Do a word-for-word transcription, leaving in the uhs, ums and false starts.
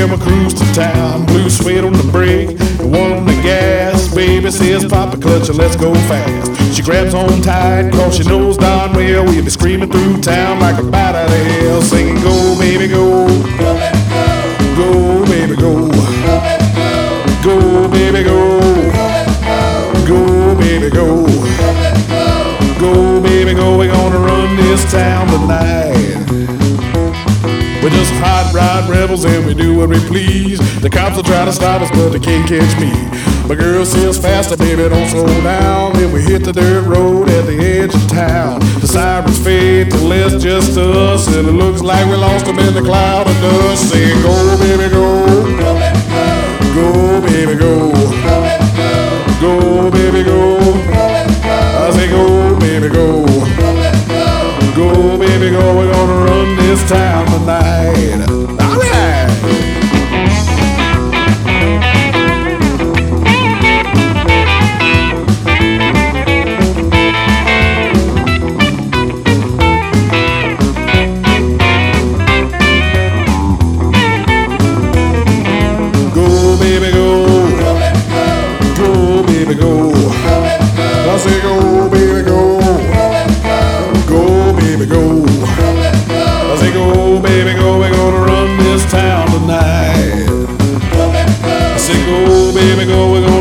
and we cruise to town. Blue suede on the brake and one on the gas. Baby says pop the clutch and let's go fast. She grabs on tight cause she knows darn well we'll be screaming through town like a bat out of hell, singing go baby go, go baby go, go baby go, go baby go, go baby go. We're gonna run this town tonight. We're just hot rod rebels and we do what we please. The cops will try to stop us but they can't catch me. My girl says faster, baby, don't slow down. Then we hit the dirt road at the edge of town. The sirens fade till it's just us, and it looks like we lost them in the cloud of dust. Saying go baby go, go baby go, go baby go. I say go baby go, go baby go. We're gonna run this town tonight. All right. Go baby go, go baby go. I say go baby go, go baby go. I say go baby go, we're gonna run this town tonight. I say go baby go, we're gonna